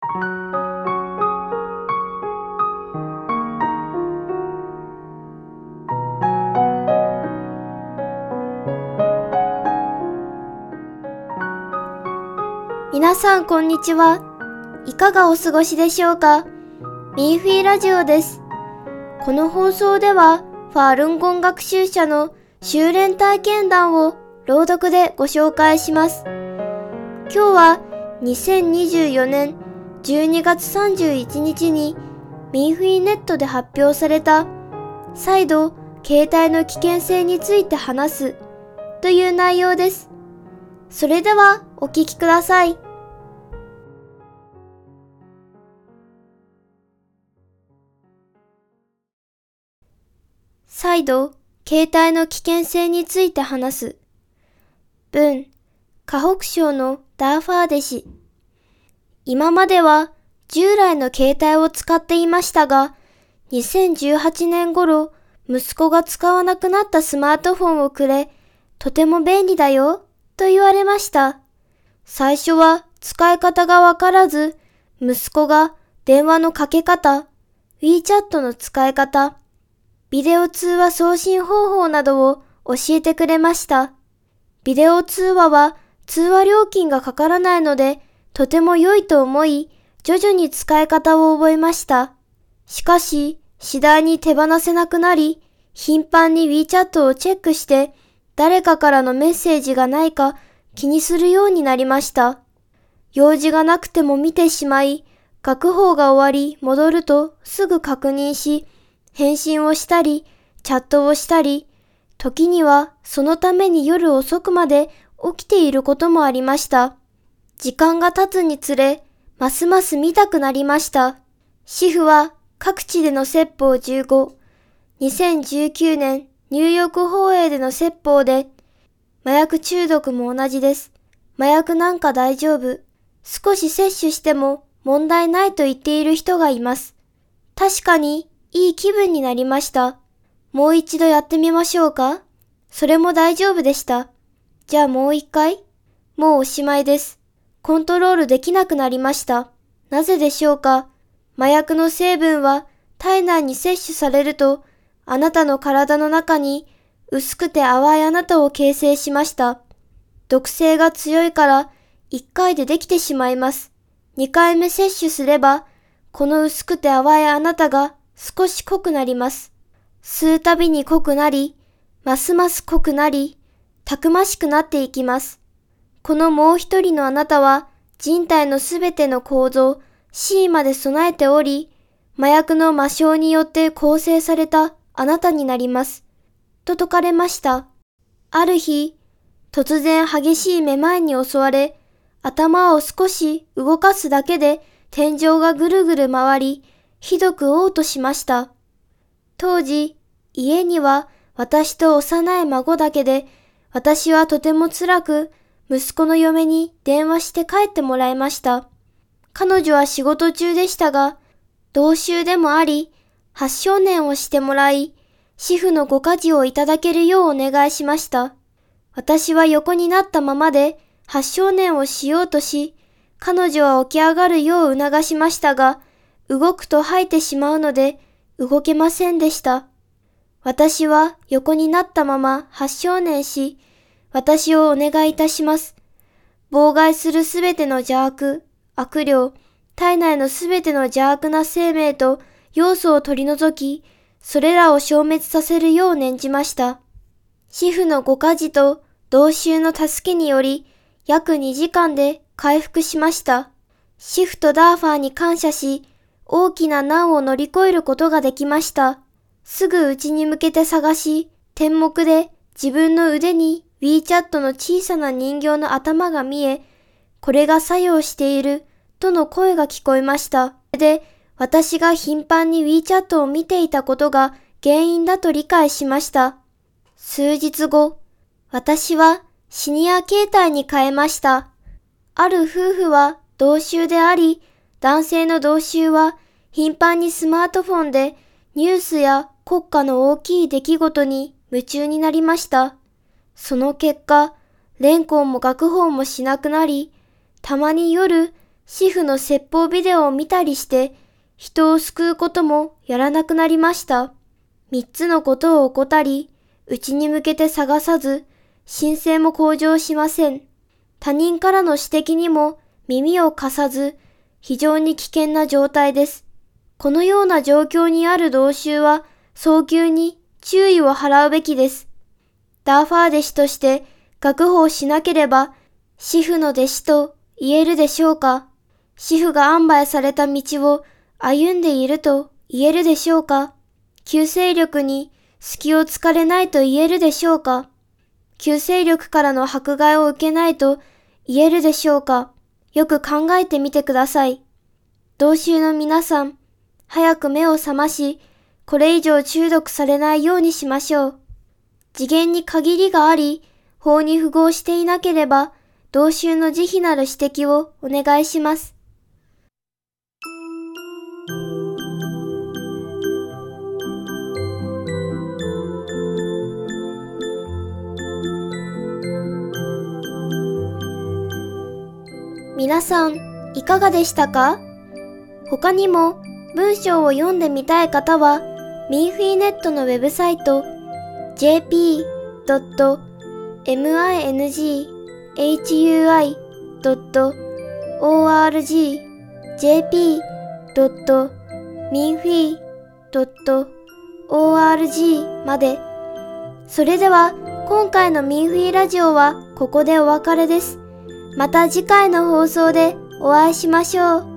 皆さんこんにちは。いかがお過ごしでしょうか。ミーフィーラジオです。この放送ではファールンゴン学習者の修練体験談を朗読でご紹介します。今日は2024年12月31日にミーフィーネットで発表された再度携帯の危険性について話すという内容です。それではお聞きください。再度、携帯の危険性について話す。文、河北省のダーファーデ氏。今までは従来の携帯を使っていましたが、2018年頃、息子が使わなくなったスマートフォンをくれ、とても便利だよ、と言われました。最初は使い方がわからず、息子が電話のかけ方、WeChat の使い方、ビデオ通話送信方法などを教えてくれました。ビデオ通話は通話料金がかからないのでとても良いと思い、徐々に使い方を覚えました。しかし、次第に手放せなくなり、頻繁に WeChat をチェックして誰かからのメッセージがないか気にするようになりました。用事がなくても見てしまい、学法が終わり戻るとすぐ確認し、返信をしたり、チャットをしたり、時にはそのために夜遅くまで起きていることもありました。時間が経つにつれ、ますます見たくなりました。シフは各地での説法15、2019年ニューヨーク放映での説法で、麻薬中毒も同じです。麻薬なんか大丈夫。少し摂取しても問題ないと言っている人がいます。確かに、いい気分になりました。もう一度やってみましょうか？それも大丈夫でした。じゃあもう一回？もうおしまいです。コントロールできなくなりました。なぜでしょうか？麻薬の成分は体内に摂取されると、あなたの体の中に薄くて淡いあなたを形成しました。毒性が強いから1回でできてしまいます。2回目摂取すれば、この薄くて淡いあなたが少し濃くなります。吸うたびに濃くなり、ますます濃くなり、たくましくなっていきます。このもう一人のあなたは、人体のすべての構造、C まで備えており、麻薬の魔性によって構成されたあなたになります。と説かれました。ある日、突然激しいめまいに襲われ、頭を少し動かすだけで天井がぐるぐる回り、ひどく嘔吐しました。当時、家には私と幼い孫だけで、私はとても辛く、息子の嫁に電話して帰ってもらいました。彼女は仕事中でしたが、同習でもあり、発症念をしてもらい、シフのご家事をいただけるようお願いしました。私は横になったままで発症念をしようとし、彼女は起き上がるよう促しましたが、動くと吐いてしまうので動けませんでした。私は横になったまま発症念し、私をお願いいたします。妨害するすべての邪悪、悪霊、体内のすべての邪悪な生命と要素を取り除き、それらを消滅させるよう念じました。シフのご家事と同習の助けにより、約2時間で回復しました。シフとダーファーに感謝し、大きな難を乗り越えることができました。すぐうちに向けて探し、天目で自分の腕に WeChat の小さな人形の頭が見え、これが作用しているとの声が聞こえました。で、私が頻繁に WeChat を見ていたことが原因だと理解しました。数日後、私はシニア携帯に変えました。ある夫婦は同習であり、男性の同習は頻繁にスマートフォンでニュースや国家の大きい出来事に夢中になりました。その結果、連行も学法もしなくなり、たまに夜、 主婦の説法ビデオを見たりして、人を救うこともやらなくなりました。3つのことを怠り、内に向けて探さず、神聖も向上しません。他人からの指摘にも耳を貸さず、非常に危険な状態です。このような状況にある同州は、早急に注意を払うべきです。ダーファー弟子として学法しなければ、師父の弟子と言えるでしょうか。師父が安排された道を歩んでいると言えるでしょうか。旧勢力に隙をつかれないと言えるでしょうか。旧勢力からの迫害を受けないと言えるでしょうか。よく考えてみてください。同州の皆さん、早く目を覚まし、これ以上中毒されないようにしましょう。次元に限りがあり、法に符合していなければ、同州の慈悲なる指摘をお願いします。皆さん、いかがでしたか？他にも文章を読んでみたい方は、ミンフィーネットのウェブサイト jp.minghui.org jp.minfui.org まで。それでは、今回のミンフィーラジオはここでお別れです。また次回の放送でお会いしましょう。